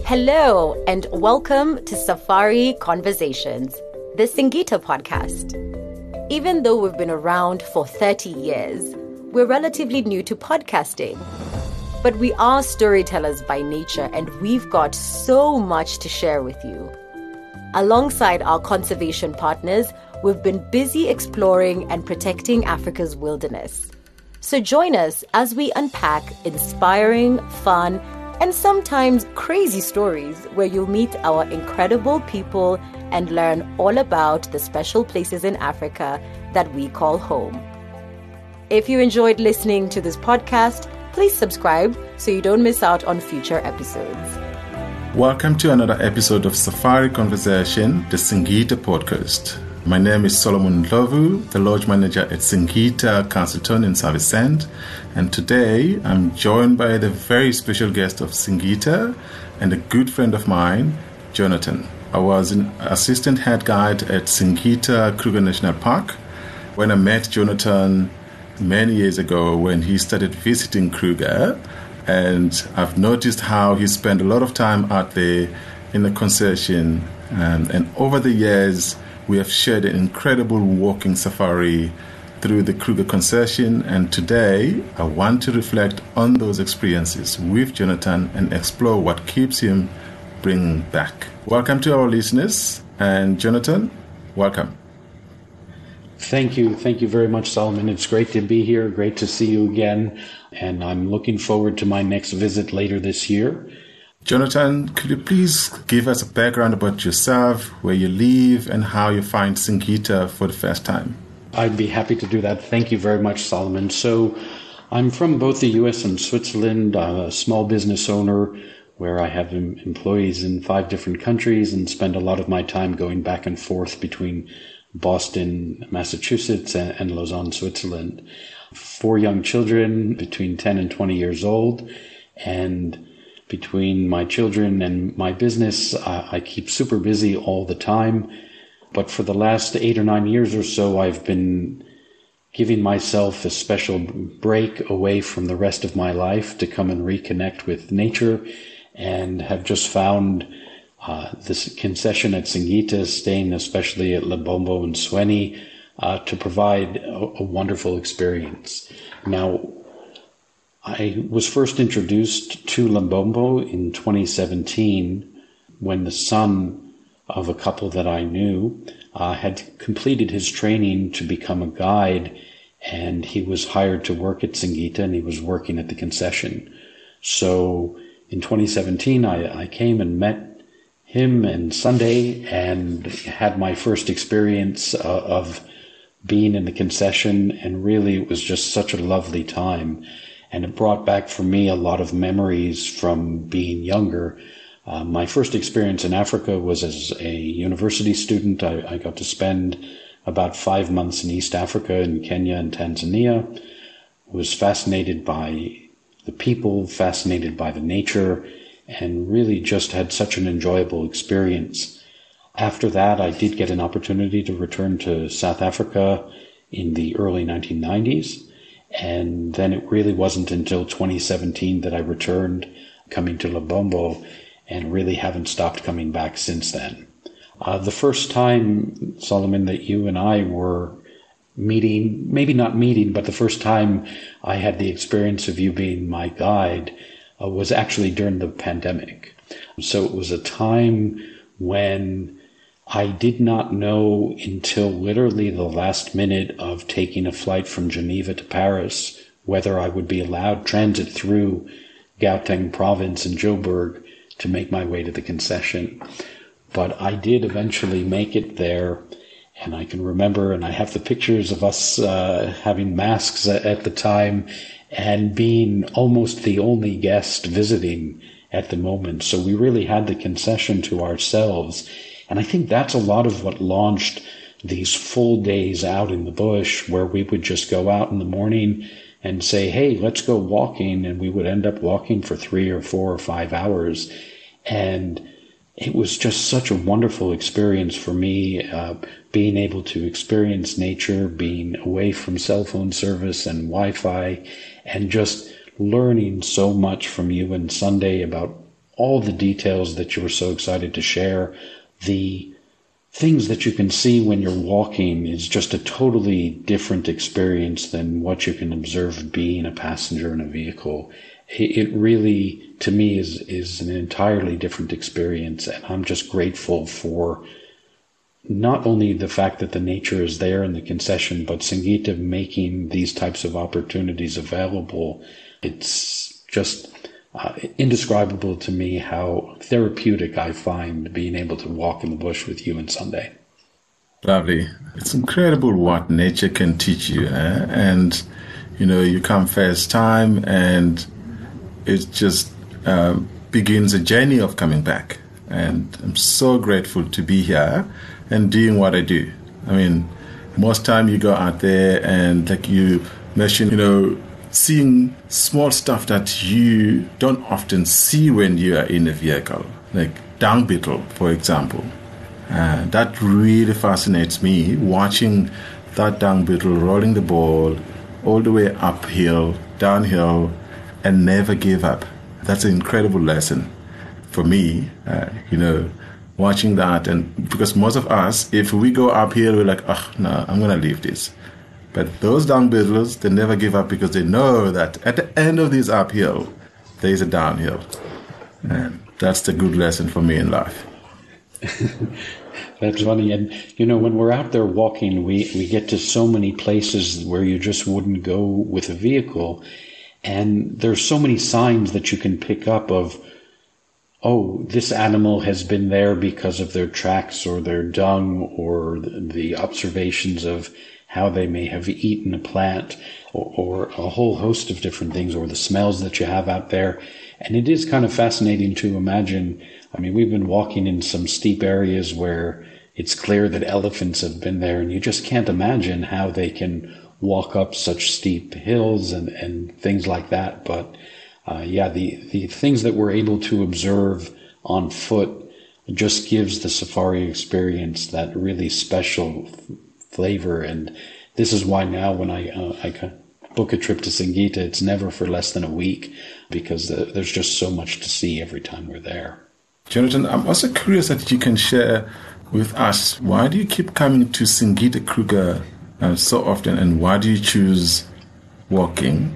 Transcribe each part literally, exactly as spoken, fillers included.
Hello, and welcome to Safari Conversations, the Singita podcast. Even though we've been around for thirty years, we're relatively new to podcasting. But we are storytellers by nature, and we've got so much to share with you. Alongside our conservation partners, we've been busy exploring and protecting Africa's wilderness. So join us as we unpack inspiring, fun, and sometimes crazy stories where you'll meet our incredible people and learn all about the special places in Africa that we call home. If you enjoyed listening to this podcast, please subscribe so you don't miss out on future episodes. Welcome to another episode of Safari Conversation, the Singita podcast. My name is Solomon Ndlovu, the Lodge Manager at Singita Castleton in Savicent, and today I'm joined by the very special guest of Singita and a good friend of mine, Jonathan. I was an assistant head guide at Singita Kruger National Park when I met Jonathan many years ago when he started visiting Kruger, and I've noticed how he spent a lot of time out there in the concession, and, and over the years we have shared an incredible walking safari through the Kruger concession, and today I want to reflect on those experiences with Jonathan and explore what keeps him bringing back. Welcome to our listeners, and Jonathan, welcome. Thank you. Thank you very much, Solomon. It's great to be here. Great to see you again. And I'm looking forward to my next visit later this year. Jonathan, could you please give us a background about yourself, where you live, and how you find Singita for the first time? I'd be happy to do that. Thank you very much, Solomon. So I'm from both the U S and Switzerland. I'm a small business owner where I have employees in five different countries and spend a lot of my time going back and forth between Boston, Massachusetts, and Lausanne, Switzerland. Four young children between ten and twenty years old, and between my children and my business, I, I keep super busy all the time. But for the last eight or nine years or so, I've been giving myself a special break away from the rest of my life to come and reconnect with nature, and have just found uh, this concession at Singita, staying especially at Lebombo and Sweni, uh, to provide a, a wonderful experience. Now, I was first introduced to Lebombo in twenty seventeen when the son of a couple that I knew uh, had completed his training to become a guide, and he was hired to work at Singita, and he was working at the concession. So in twenty seventeen, I, I came and met him and Sunday and had my first experience uh, of being in the concession, and really it was just such a lovely time. And it brought back for me a lot of memories from being younger. Uh, my first experience in Africa was as a university student. I, I got to spend about five months in East Africa, in Kenya and Tanzania. I was fascinated by the people, fascinated by the nature, and really just had such an enjoyable experience. After that, I did get an opportunity to return to South Africa in the early nineteen nineties. And then it really wasn't until twenty seventeen that I returned, coming to Lebombo, and really haven't stopped coming back since then. Uh, the first time, Solomon, that you and I were meeting, maybe not meeting, but the first time I had the experience of you being my guide uh, was actually during the pandemic. So it was a time when I did not know until literally the last minute of taking a flight from Geneva to Paris whether I would be allowed transit through Gauteng province and Joburg to make my way to the concession. But I did eventually make it there, and I can remember, and I have the pictures of us uh, having masks at the time and being almost the only guest visiting at the moment. So we really had the concession to ourselves. And I think that's a lot of what launched these full days out in the bush, where we would just go out in the morning and say, hey, let's go walking. And we would end up walking for three or four or five hours. And it was just such a wonderful experience for me, uh, being able to experience nature, being away from cell phone service and Wi-Fi, and just learning so much from you and Sunday about all the details that you were so excited to share. The things that you can see when you're walking is just a totally different experience than what you can observe being a passenger in a vehicle. It really, to me, is, is an entirely different experience. And I'm just grateful for not only the fact that the nature is there in the concession, but Singita making these types of opportunities available. It's just uh, indescribable to me how therapeutic I find being able to walk in the bush with you on Sunday. Lovely. It's incredible what nature can teach you. Eh? And, you know, you come first time and it just uh, begins a journey of coming back. And I'm so grateful to be here and doing what I do. I mean, most time you go out there and like you mentioned, you know, seeing small stuff that you don't often see when you are in a vehicle, like dung beetle, for example. Uh, that really fascinates me, watching that dung beetle rolling the ball all the way uphill, downhill, and never give up. That's an incredible lesson for me, uh, you know, watching that. And because most of us, if we go uphill, we're like, oh, no, I'm going to leave this. But those dung beetles, they never give up because they know that at the end of this uphill, there is a downhill. And that's the good lesson for me in life. That's funny. And, you know, when we're out there walking, we, we get to so many places where you just wouldn't go with a vehicle. And there's so many signs that you can pick up of, oh, this animal has been there because of their tracks or their dung or the observations of how they may have eaten a plant or, or a whole host of different things, or the smells that you have out there. And it is kind of fascinating to imagine. I mean, we've been walking in some steep areas where it's clear that elephants have been there, and you just can't imagine how they can walk up such steep hills and, and things like that. But uh, yeah, the, the things that we're able to observe on foot just gives the safari experience that really special f- flavor. And this is why now when I, uh, I book a trip to Singita, it's never for less than a week, because uh, there's just so much to see every time we're there. Jonathan, I'm also curious that you can share with us, why do you keep coming to Singita Kruger uh, so often, and why do you choose walking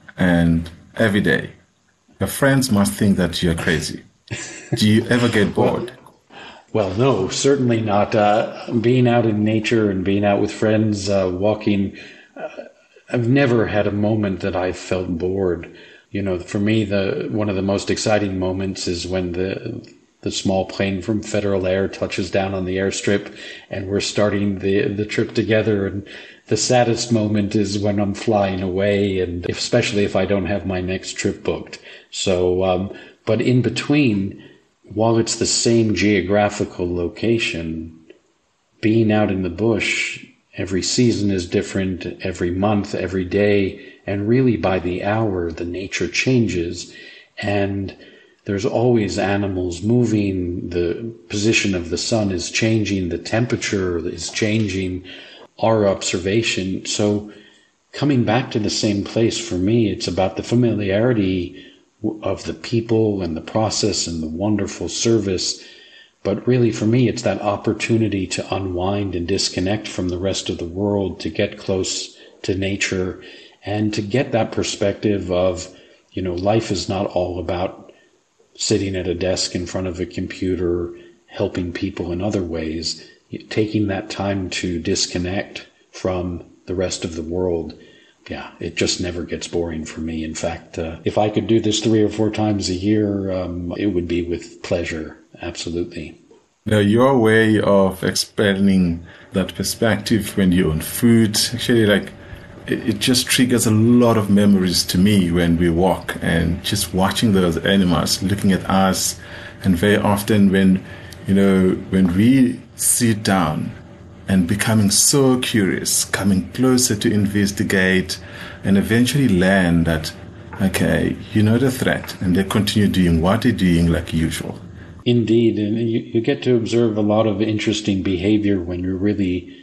and every day? Your friends must think that you're crazy. Do you ever get bored? Well, well no, certainly not. Uh, being out in nature and being out with friends, uh, walking, uh, I've never had a moment that I felt bored. You know, for me, the one of the most exciting moments is when the the small plane from Federal Air touches down on the airstrip and we're starting the the trip together. And the saddest moment is when I'm flying away, and especially if I don't have my next trip booked. So, um, but in between, while it's the same geographical location, being out in the bush, every season is different, every month, every day, and really by the hour, the nature changes, and there's always animals moving, the position of the sun is changing, the temperature is changing, our observation. So coming back to the same place, for me, it's about the familiarity of the people and the process and the wonderful service. But really, for me, it's that opportunity to unwind and disconnect from the rest of the world, to get close to nature, and to get that perspective of, you know, life is not all about sitting at a desk in front of a computer, helping people in other ways. Taking that time to disconnect from the rest of the world, yeah, it just never gets boring for me. In fact, uh, if I could do this three or four times a year, um, it would be with pleasure. Absolutely. Now, your way of explaining that perspective when you own food, actually, like, it, it just triggers a lot of memories to me when we walk and just watching those animals looking at us. And very often when, you know, when we sit down and becoming so curious, coming closer to investigate and eventually learn that, okay, you know the threat, and they continue doing what they're doing like usual. Indeed, and you, you get to observe a lot of interesting behavior when you really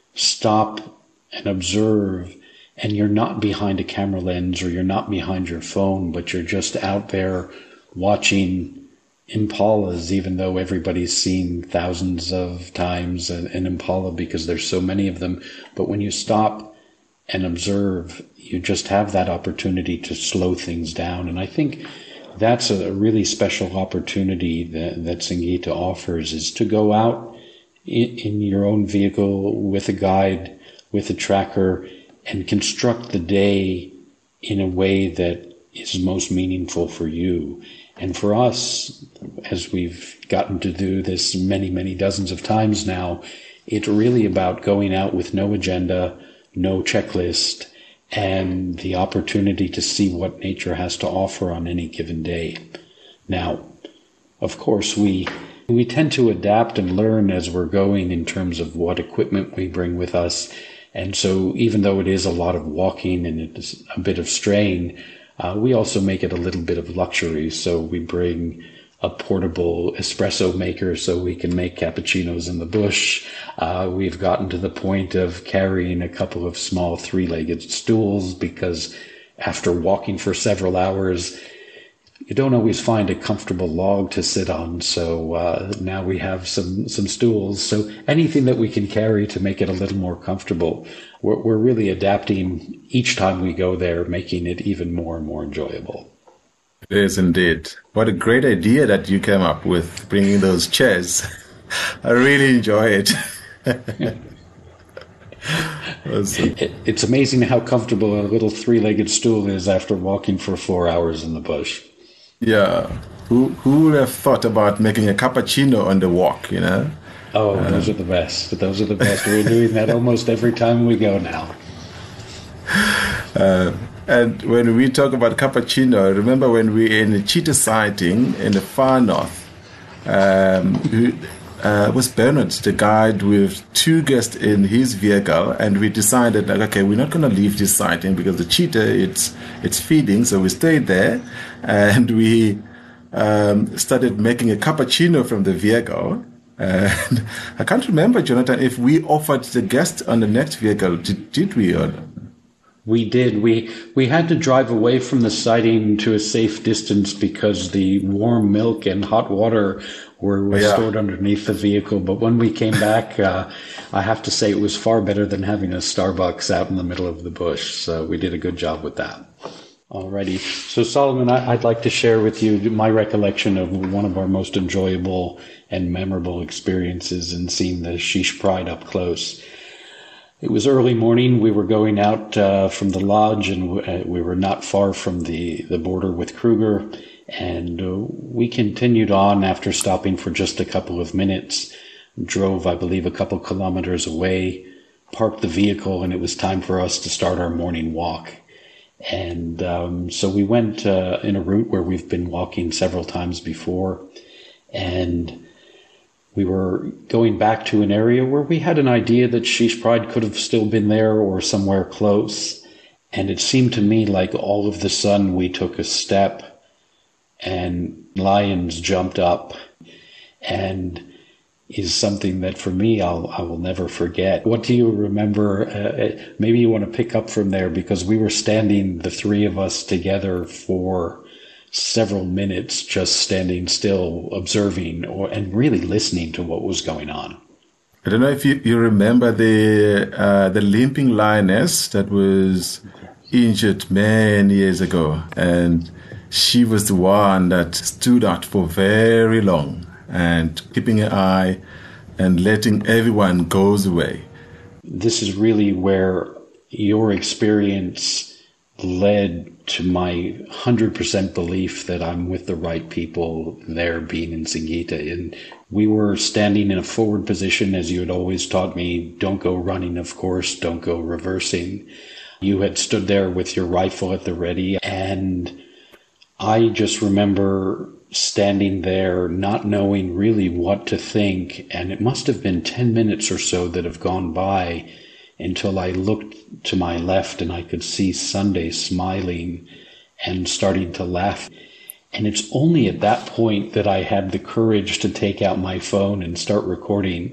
stop and observe, and you're not behind a camera lens or you're not behind your phone, but you're just out there watching impalas, even though everybody's seen thousands of times an, an impala because there's so many of them. But when you stop and observe, you just have that opportunity to slow things down. And I think that's a really special opportunity that, that Singita offers, is to go out in, in your own vehicle with a guide, with a tracker, and construct the day in a way that is most meaningful for you. And for us, as we've gotten to do this many, many dozens of times now, it's really about going out with no agenda, no checklist, and the opportunity to see what nature has to offer on any given day. Now, of course, we we tend to adapt and learn as we're going in terms of what equipment we bring with us. And so even though it is a lot of walking and it's a bit of strain, Uh, we also make it a little bit of luxury. So we bring a portable espresso maker so we can make cappuccinos in the bush. Uh, we've gotten to the point of carrying a couple of small three-legged stools because after walking for several hours, you don't always find a comfortable log to sit on. So uh, now we have some, some stools. So anything that we can carry to make it a little more comfortable. We're, we're really adapting each time we go there, making it even more and more enjoyable. It is indeed. What a great idea that you came up with, bringing those chairs. I really enjoy it. Awesome. it. It's amazing how comfortable a little three-legged stool is after walking for four hours in the bush. Yeah. Who, who would have thought about making a cappuccino on the walk, you know? Oh, uh, those are the best. Those are the best. We're doing that almost every time we go now. Uh, and when we talk about cappuccino, I remember when we were in a cheetah sighting in the far north, um, who, uh, was Bernard, the guide, with two guests in his vehicle, and we decided, like, okay, we're not going to leave this sighting because the cheetah, it's it's feeding, so we stayed there, and we um, started making a cappuccino from the vehicle. And I can't remember, Jonathan, if we offered the guest on the next vehicle. Did, did we? Or? We did. We we had to drive away from the sighting to a safe distance because the warm milk and hot water were, were yeah. stored underneath the vehicle. But when we came back, uh, I have to say it was far better than having a Starbucks out in the middle of the bush. So we did a good job with that. Alrighty. So Solomon, I, I'd like to share with you my recollection of one of our most enjoyable and memorable experiences in seeing the Sheesh Pride up close. It was early morning. We were going out uh, from the lodge, and w- uh, we were not far from the, the border with Kruger. And uh, we continued on after stopping for just a couple of minutes, drove, I believe, a couple kilometers away, parked the vehicle, and it was time for us to start our morning walk. And um, so we went uh, in a route where we've been walking several times before, and we were going back to an area where we had an idea that Sheesh Pride could have still been there or somewhere close. And it seemed to me like all of the sudden we took a step and lions jumped up, and is something that for me I'll, I will never forget. What do you remember? Uh, maybe you want to pick up from there, because we were standing, the three of us together, for several minutes, just standing still, observing or and really listening to what was going on. I don't know if you, you remember the uh, the limping lioness that was injured many years ago, and she was the one that stood out for very long and keeping an eye and letting everyone go away. This is really where your experience led to my one hundred percent belief that I'm with the right people there, being in Singita. And we were standing in a forward position, as you had always taught me. Don't go running, of course. Don't go reversing. You had stood there with your rifle at the ready, and I just remember standing there not knowing really what to think, and it must have been ten minutes or so that have gone by until I looked to my left and I could see Sunday smiling and starting to laugh. And it's only at that point that I had the courage to take out my phone and start recording.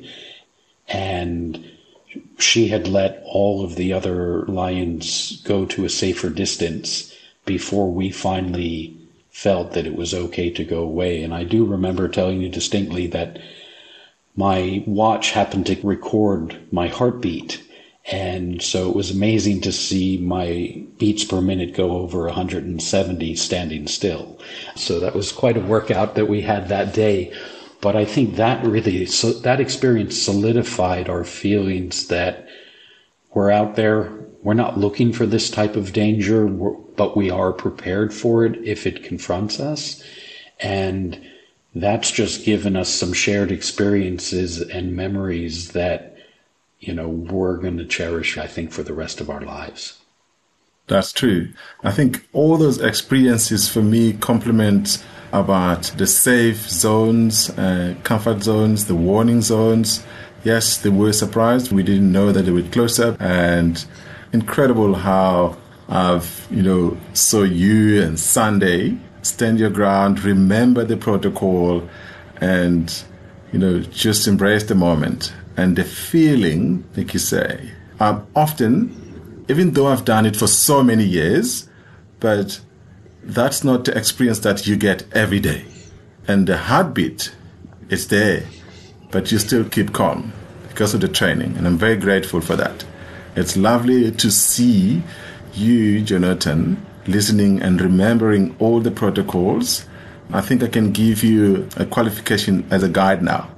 And she had let all of the other lions go to a safer distance before we finally felt that it was okay to go away. And I do remember telling you distinctly that my watch happened to record my heartbeat. And so it was amazing to see my beats per minute go over one hundred seventy standing still. So that was quite a workout that we had that day. But I think that really, so that experience solidified our feelings that we're out there. We're not looking for this type of danger, but we are prepared for it if it confronts us. And that's just given us some shared experiences and memories that, you know, we're going to cherish, I think, for the rest of our lives. That's true. I think all those experiences for me complement about the safe zones, uh, comfort zones, the warning zones. Yes, they were surprised. We didn't know that they were close up, and incredible how I've, you know, saw you and Sunday stand your ground, remember the protocol, and, you know, just embrace the moment. And the feeling, like you say, I'm often, even though I've done it for so many years, but that's not the experience that you get every day. And the heartbeat is there, but you still keep calm because of the training. And I'm very grateful for that. It's lovely to see you, Jonathan, listening and remembering all the protocols. I think I can give you a qualification as a guide now.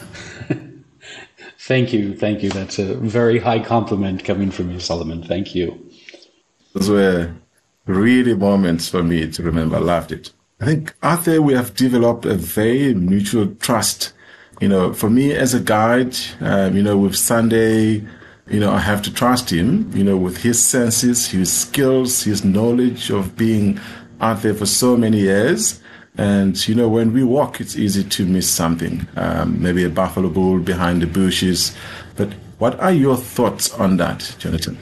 Thank you. Thank you. That's a very high compliment coming from you, Solomon. Thank you. Those were really moments for me to remember. I loved it. I think out there we have developed a very mutual trust. You know, for me as a guide, um, you know, with Sunday, you know, I have to trust him, you know, with his senses, his skills, his knowledge of being out there for so many years. And, you know, when we walk, it's easy to miss something, um, maybe a buffalo bull behind the bushes. But what are your thoughts on that, Jonathan?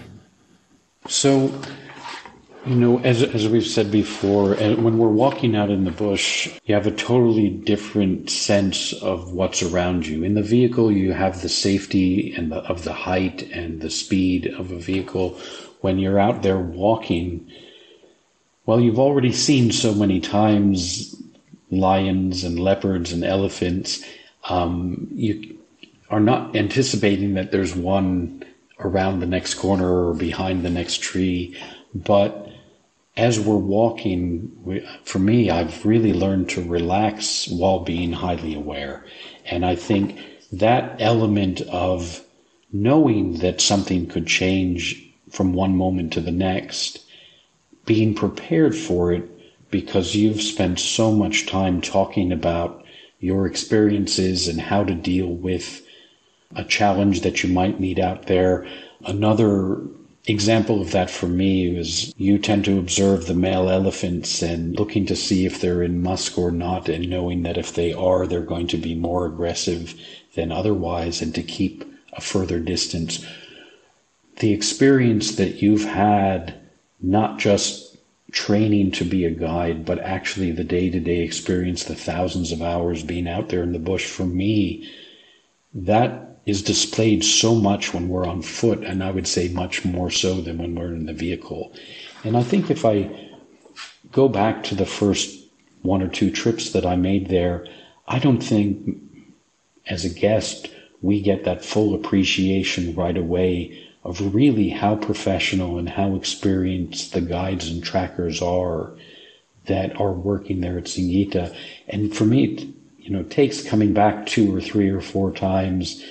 So, you know, as as we've said before, when we're walking out in the bush, you have a totally different sense of what's around you. In the vehicle, you have the safety and the, of the height and the speed of a vehicle. When you're out there walking, well, you've already seen so many times lions and leopards and elephants. Um, you are not anticipating that there's one around the next corner or behind the next tree. But as we're walking, we, for me, I've really learned to relax while being highly aware. And I think that element of knowing that something could change from one moment to the next, being prepared for it because you've spent so much time talking about your experiences and how to deal with a challenge that you might meet out there. Another example of that for me is you tend to observe the male elephants and looking to see if they're in musk or not, and knowing that if they are, they're going to be more aggressive than otherwise, and to keep a further distance. The experience that you've had, not just training to be a guide, but actually the day-to-day experience, the thousands of hours being out there in the bush, for me, that is displayed so much when we're on foot, and I would say much more so than when we're in the vehicle. And I think if I go back to the first one or two trips that I made there, I don't think as a guest we get that full appreciation right away of really how professional and how experienced the guides and trackers are that are working there at Singita. And for me, it, you know, takes coming back two or three or four times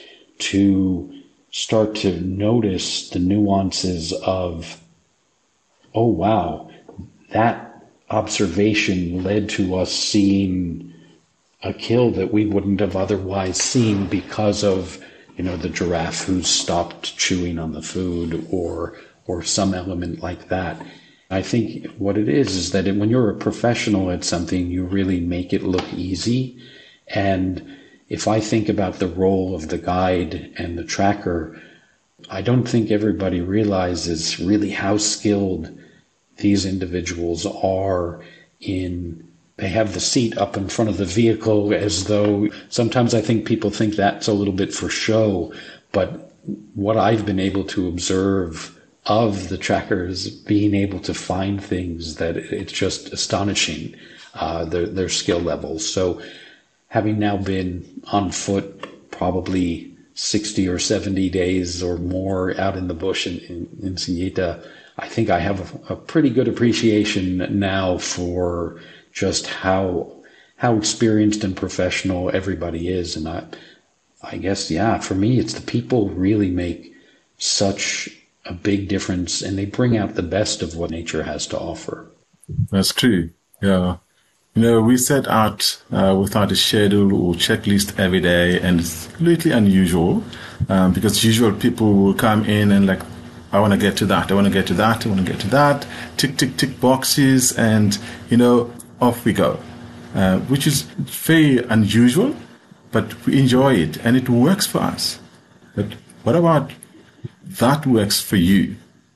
to start to notice the nuances of, oh, wow, that observation led to us seeing a kill that we wouldn't have otherwise seen because of, you know, the giraffe who stopped chewing on the food, or or some element like that. I think what it is is that it, when you're a professional at something, you really make it look easy. And if I think about the role of the guide and the tracker, I don't think everybody realizes really how skilled these individuals are in. They have the seat up in front of the vehicle as though, sometimes I think people think that's a little bit for show, but what I've been able to observe of the trackers being able to find things that it's just astonishing, uh, their, their skill levels. So having now been on foot probably sixty or seventy days or more out in the bush in, in, in Singita, I think I have a, a pretty good appreciation now for just how how experienced and professional everybody is. And I, I guess, yeah, for me, it's the people really make such a big difference, and they bring out the best of what nature has to offer. That's true. Yeah. You know, we set out uh, without a schedule or checklist every day, and it's completely unusual um, because usual people will come in and like, I want to get to that, I want to get to that, I want to get to that, tick, tick, tick boxes, and, you know, off we go, uh, which is very unusual, but we enjoy it, and it works for us. But what about that works for you?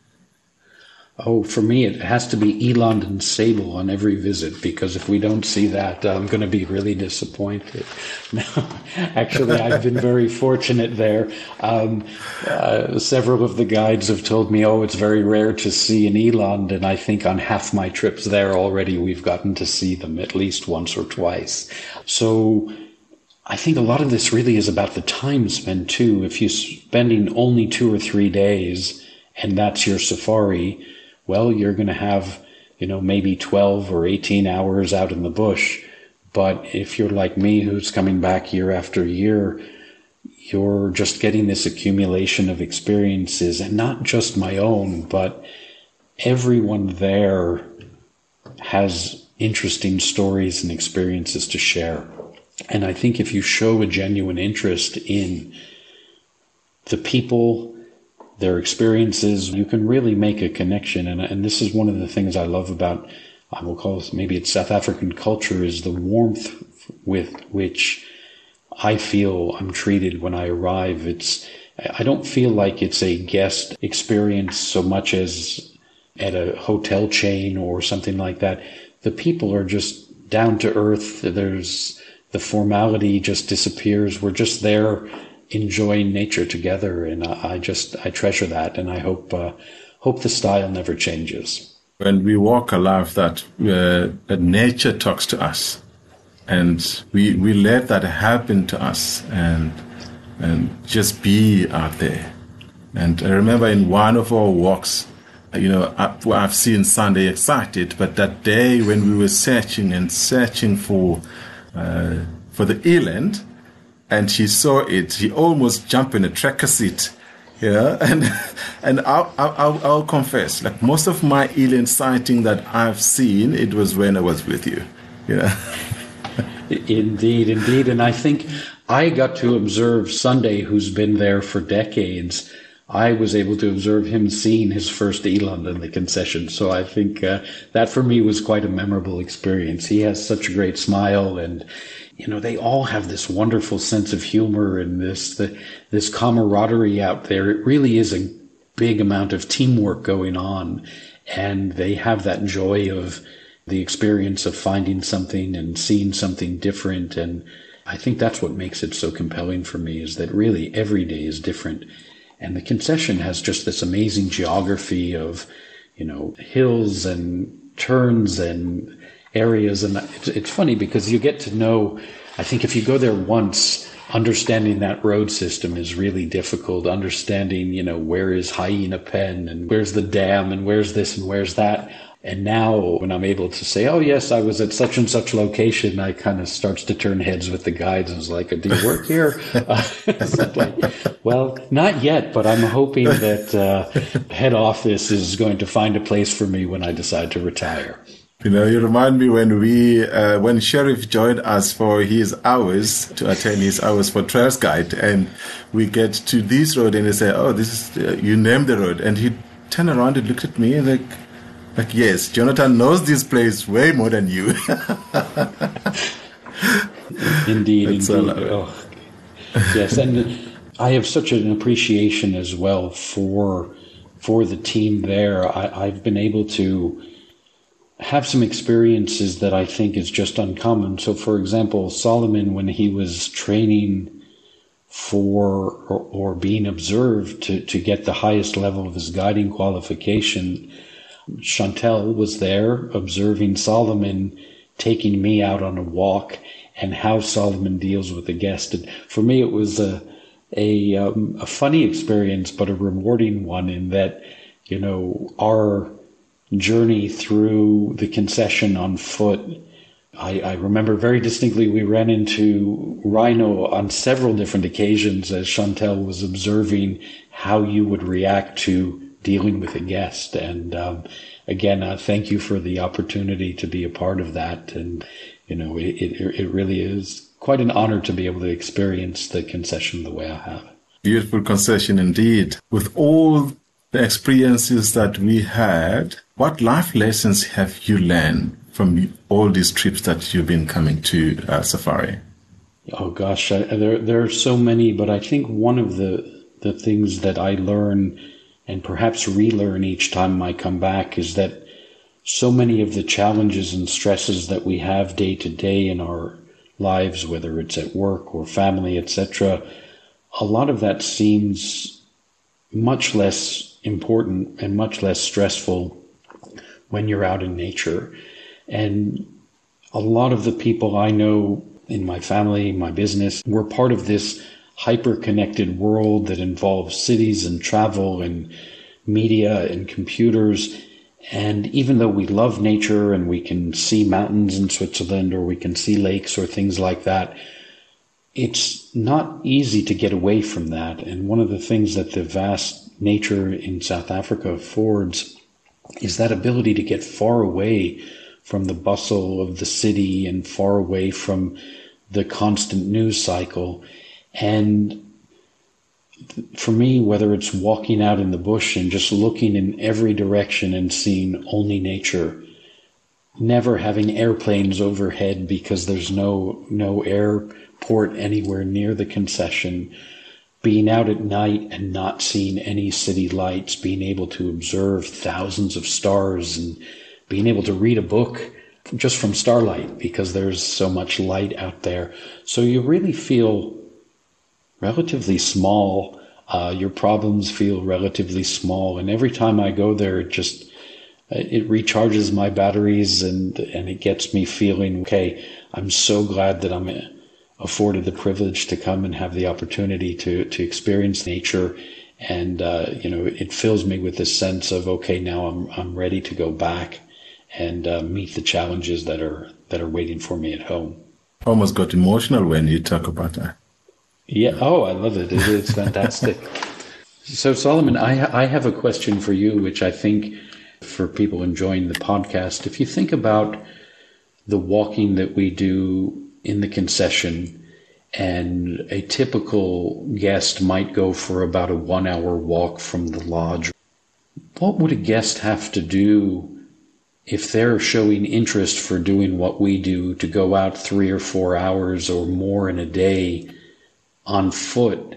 Oh, for me, it has to be eland and sable on every visit, because if we don't see that, I'm going to be really disappointed. No, actually, I've been very fortunate there. Um, uh, several of the guides have told me, oh, it's very rare to see an eland, and I think on half my trips there already, we've gotten to see them at least once or twice. So I think a lot of this really is about the time spent, too. If you're spending only two or three days, and that's your safari, well, you're going to have, you know, maybe twelve or eighteen hours out in the bush. But if you're like me, who's coming back year after year, you're just getting this accumulation of experiences, and not just my own, but everyone there has interesting stories and experiences to share. And I think if you show a genuine interest in the people, their experiences, you can really make a connection. And, and this is one of the things I love about, I will call it, maybe it's South African culture, is the warmth with which I feel I'm treated when I arrive. It's, I don't feel like it's a guest experience so much as at a hotel chain or something like that. The people are just down to earth. There's, the formality just disappears. We're just there enjoying nature together, and I just I treasure that, and I hope uh, hope the style never changes. When we walk alive, that uh, that nature talks to us, and we we let that happen to us, and and just be out there. And I remember in one of our walks, you know, I, well, I've seen Sunday excited, but that day when we were searching and searching for uh, for the eland, and she saw it, she almost jumped in a tracker seat, you know, and and I'll, I'll, I'll confess, like most of my eland sighting that I've seen, it was when I was with you, you know. Indeed, indeed. And I think I got to observe Sunday, who's been there for decades. I was able to observe him seeing his first eland in the concession. So I think uh, that for me was quite a memorable experience. He has such a great smile, and you know, they all have this wonderful sense of humor and this the, this camaraderie out there. It really is a big amount of teamwork going on, and they have that joy of the experience of finding something and seeing something different. And I think that's what makes it so compelling for me, is that really every day is different. And the concession has just this amazing geography of, you know, hills and turns and areas. And it's, it's funny because you get to know, I think if you go there once, understanding that road system is really difficult. Understanding, you know, where is Hyena Pen and where's the dam and where's this and where's that. And now when I'm able to say, oh, yes, I was at such and such location, I kind of starts to turn heads with the guides. I was like, do you work here? uh, like, well, not yet, but I'm hoping that uh, head office is going to find a place for me when I decide to retire. You know, you remind me when we, uh, when Sheriff joined us for his hours, to attend his hours for Trails Guide, and we get to this road and they say, oh, this is, uh, you named the road. And he turned around and looked at me and like, like, yes, Jonathan knows this place way more than you. Indeed, indeed. Oh. Yes, and I have such an appreciation as well for for the team there. I, I've been able to have some experiences that I think is just uncommon. So, for example, Solomon, when he was training for or, or being observed to, to get the highest level of his guiding qualification. Chantel was there observing Solomon taking me out on a walk and how Solomon deals with the guest. And for me, it was a a, um, a funny experience, but a rewarding one in that, you know, our journey through the concession on foot, I, I remember very distinctly we ran into Rhino on several different occasions as Chantel was observing how you would react to dealing with a guest. And um, again, uh, thank you for the opportunity to be a part of that. And, you know, it, it, it really is quite an honor to be able to experience the concession the way I have. Beautiful concession indeed. With all the experiences that we had, what life lessons have you learned from all these trips that you've been coming to uh, Safari? Oh gosh, I, there there are so many, but I think one of the the things that I learn and perhaps relearn each time I come back is that so many of the challenges and stresses that we have day to day in our lives, whether it's at work or family, et cetera, a lot of that seems much less important and much less stressful when you're out in nature. And a lot of the people I know in my family, my business, we're part of this hyper-connected world that involves cities and travel and media and computers. And even though we love nature and we can see mountains in Switzerland or we can see lakes or things like that, it's not easy to get away from that. And one of the things that the vast nature in South Africa affords is that ability to get far away from the bustle of the city and far away from the constant news cycle. And for me, whether it's walking out in the bush and just looking in every direction and seeing only nature, never having airplanes overhead because there's no no airport anywhere near the concession, being out at night and not seeing any city lights, being able to observe thousands of stars and being able to read a book just from starlight because there's so much light out there. So you really feel relatively small. Uh, your problems feel relatively small. And every time I go there, it just, it recharges my batteries and, and it gets me feeling, okay, I'm so glad that I'm afforded the privilege to come and have the opportunity to, to experience nature. And, uh, you know, it fills me with this sense of, okay, now I'm, I'm ready to go back and uh, meet the challenges that are, that are waiting for me at home. Almost got emotional when you talk about that. Yeah. Oh, I love it. It's fantastic. So, Solomon, I, I have a question for you, which I think for people enjoying the podcast, if you think about the walking that we do in the concession, and a typical guest might go for about a one hour walk from the lodge, what would a guest have to do if they're showing interest for doing what we do to go out three or four hours or more in a day on foot?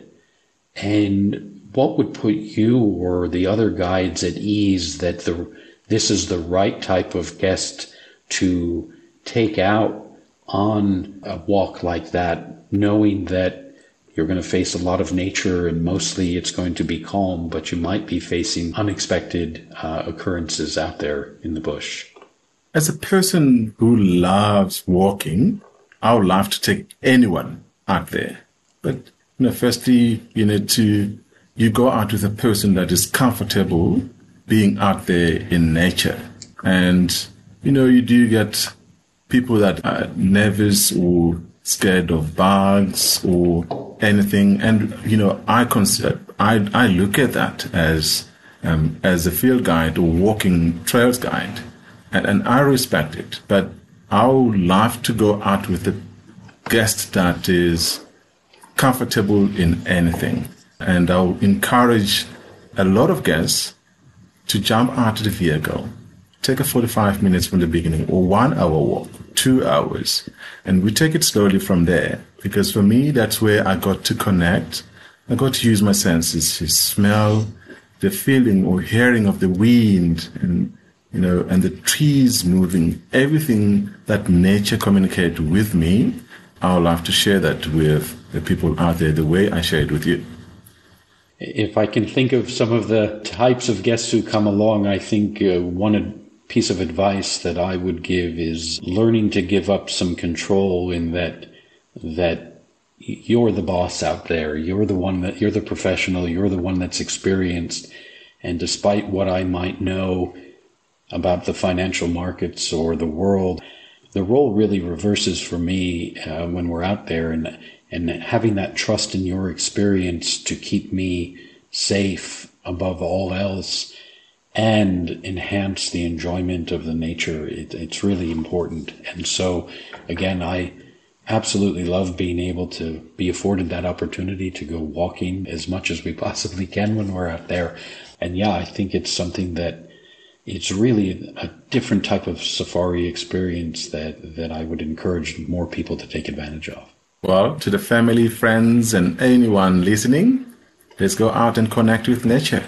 And what would put you or the other guides at ease that the this is the right type of guest to take out on a walk like that, knowing that you're going to face a lot of nature and mostly it's going to be calm, but you might be facing unexpected uh, occurrences out there in the bush? As a person who loves walking, I would love to take anyone out there. But, you know, firstly, you need to, you go out with a person that is comfortable being out there in nature. And, you know, you do get people that are nervous or scared of bugs or anything. And, you know, I consider, I, I look at that as, um, as a field guide or walking trails guide. And, and I respect it. But I would love to go out with a guest that is comfortable in anything. And I'll encourage a lot of guests to jump out of the vehicle, take a forty-five minutes from the beginning, or one hour walk, two hours, and we take it slowly from there. Because for me, that's where I got to connect. I got to use my senses, to smell, the feeling or hearing of the wind, and you know, and the trees moving, everything that nature communicates with me. I would love to share that with the people out there the way I shared with you. If I can think of some of the types of guests who come along, I think uh, one piece of advice that I would give is learning to give up some control in that that you're the boss out there. You're the one that you're the professional. You're the one that's experienced. And despite what I might know about the financial markets or the world, the role really reverses for me uh, when we're out there, and and having that trust in your experience to keep me safe above all else and enhance the enjoyment of the nature. It, it's really important. And so, again, I absolutely love being able to be afforded that opportunity to go walking as much as we possibly can when we're out there. And yeah, I think it's something that it's really a different type of safari experience that, that I would encourage more people to take advantage of. Well, to the family, friends, and anyone listening, let's go out and connect with nature.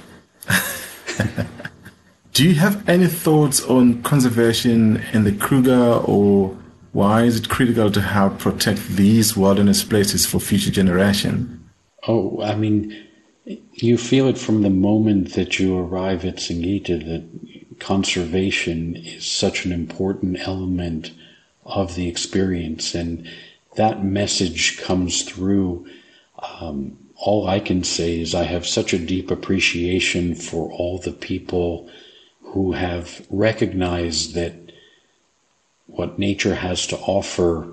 Do you have any thoughts on conservation in the Kruger, or why is it critical to help protect these wilderness places for future generations? Oh, I mean, you feel it from the moment that you arrive at Singita that conservation is such an important element of the experience, and that message comes through. Um, all I can say is I have such a deep appreciation for all the people who have recognized that what nature has to offer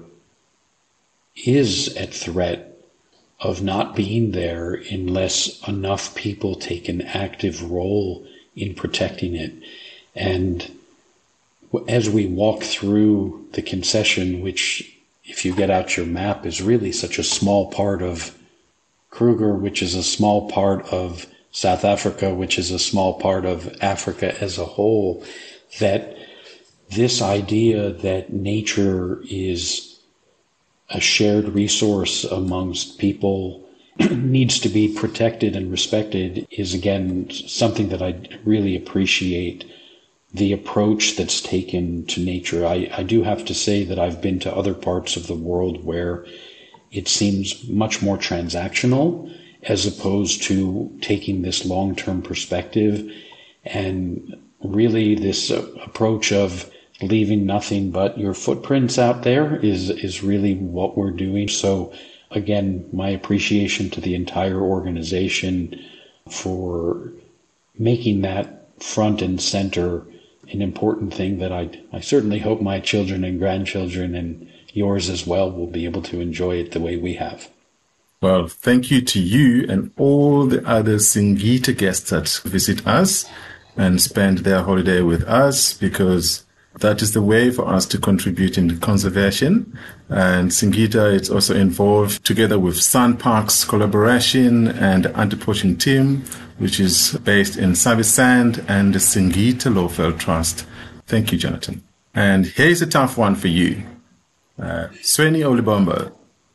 is at threat of not being there unless enough people take an active role in protecting it. And as we walk through the concession, which, if you get out your map, is really such a small part of Kruger, which is a small part of South Africa, which is a small part of Africa as a whole, that this idea that nature is a shared resource amongst people needs to be protected and respected is, again, something that I really appreciate. The approach that's taken to nature. I, I do have to say that I've been to other parts of the world where it seems much more transactional as opposed to taking this long-term perspective, and really this uh, approach of leaving nothing but your footprints out there is, is really what we're doing. So again, my appreciation to the entire organization for making that front and center an important thing that I, I certainly hope my children and grandchildren and yours as well will be able to enjoy it the way we have. Well, thank you to you and all the other Singita guests that visit us and spend their holiday with us, because that is the way for us to contribute in conservation. And Singita is also involved together with SANParks Collaboration and the Anti-Poaching Team, which is based in Savisand, and the Singita Lowveld Trust. Thank you, Jonathan. And here's a tough one for you. Uh, Sweni or Lebombo?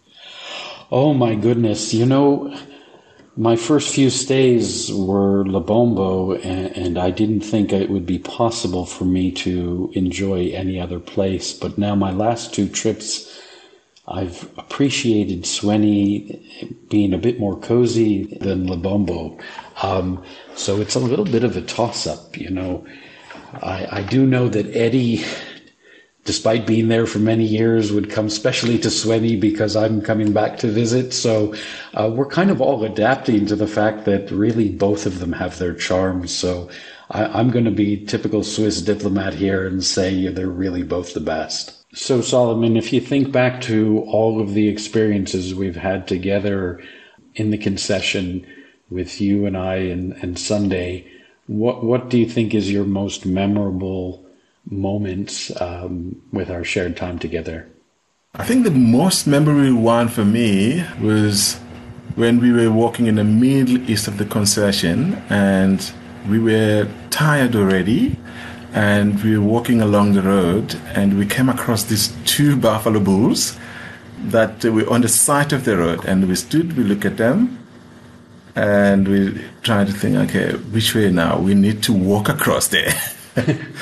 Oh my goodness. You know, my first few stays were Lebombo, and, and I didn't think it would be possible for me to enjoy any other place. But now my last two trips, I've appreciated Sweni being a bit more cozy than Lebombo. Um, so it's a little bit of a toss-up, you know. I, I do know that Eddie, despite being there for many years, would come specially to Sweni because I'm coming back to visit. So uh, we're kind of all adapting to the fact that really both of them have their charms. So I, I'm going to be typical Swiss diplomat here and say they're really both the best. So Solomon, if you think back to all of the experiences we've had together in the concession with you and I and, and Sunday, what what do you think is your most memorable moments um, with our shared time together? I think the most memorable one for me was when we were walking in the middle east of the concession, and we were tired already, and we were walking along the road, and we came across these two buffalo bulls that were on the side of the road, and we stood, we looked at them, and we tried to think, okay, which way now? We need to walk across there.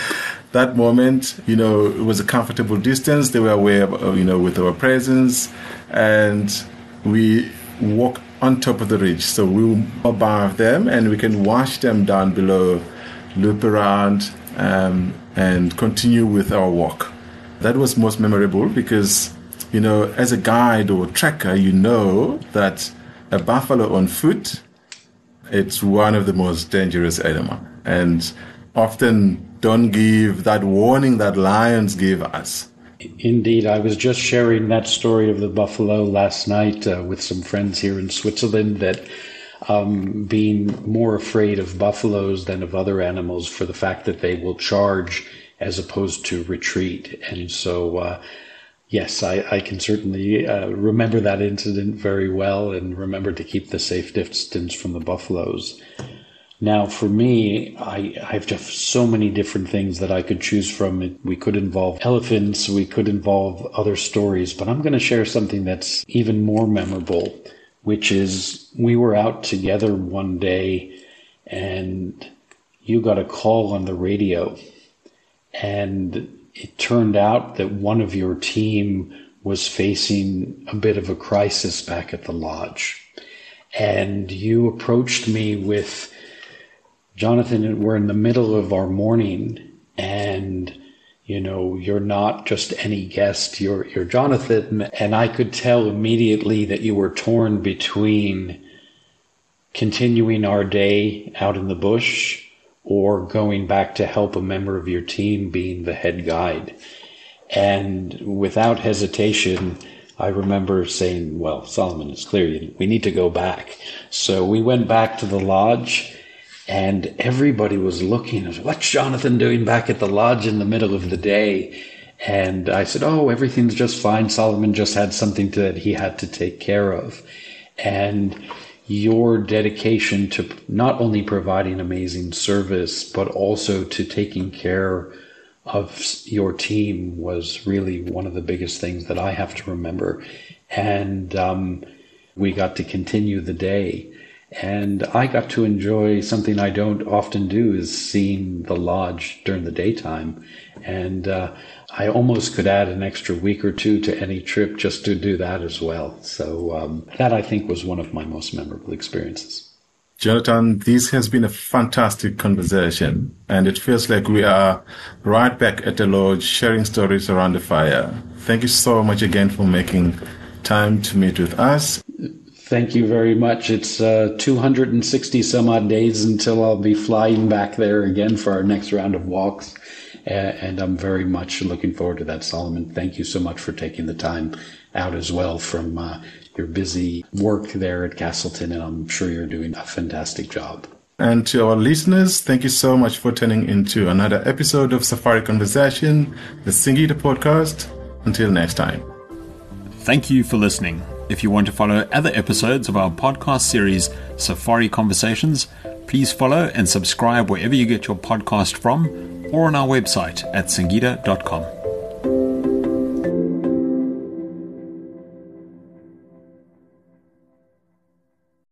that moment, you know, it was a comfortable distance. They were aware, of, you know, with our presence, and we walk on top of the ridge. So we above them, and we can watch them down below, loop around, um, and continue with our walk. That was most memorable because, you know, as a guide or tracker, you know that a buffalo on foot, it's one of the most dangerous animals, and often don't give that warning that lions give us. Indeed, I was just sharing that story of the buffalo last night uh, with some friends here in Switzerland, that um, being more afraid of buffaloes than of other animals for the fact that they will charge as opposed to retreat. And so, uh, yes, I, I can certainly uh, remember that incident very well and remember to keep the safe distance from the buffaloes. Now, for me, I, I have just so many different things that I could choose from. We could involve elephants, we could involve other stories, but I'm going to share something that's even more memorable, which is we were out together one day and you got a call on the radio, and it turned out that one of your team was facing a bit of a crisis back at the lodge. And you approached me with, Jonathan, we're in the middle of our morning, and, you know, you're not just any guest, you're, you're Jonathan. And I could tell immediately that you were torn between continuing our day out in the bush or going back to help a member of your team being the head guide. And without hesitation, I remember saying, well, Solomon, it's clear, we need to go back. So we went back to the lodge, and everybody was looking at, what's Jonathan doing back at the lodge in the middle of the day? And I said, oh, everything's just fine. Solomon just had something to, that he had to take care of. And your dedication to not only providing amazing service, but also to taking care of your team was really one of the biggest things that I have to remember. And um, we got to continue the day. And I got to enjoy something I don't often do, is seeing the lodge during the daytime. And uh, I almost could add an extra week or two to any trip just to do that as well. So um, that, I think, was one of my most memorable experiences. Jonathan, this has been a fantastic conversation, and it feels like we are right back at the lodge sharing stories around the fire. Thank you so much again for making time to meet with us. Thank you very much. It's uh, two hundred sixty some odd days until I'll be flying back there again for our next round of walks. Uh, and I'm very much looking forward to that, Solomon. Thank you so much for taking the time out as well from uh, your busy work there at Castleton. And I'm sure you're doing a fantastic job. And to our listeners, thank you so much for tuning into another episode of Safari Conversation, the Singita podcast. Until next time. Thank you for listening. If you want to follow other episodes of our podcast series, Safari Conversations, please follow and subscribe wherever you get your podcast from, or on our website at singita dot com.